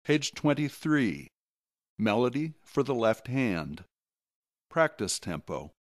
Page 23. Melody for the left hand. Practice tempo.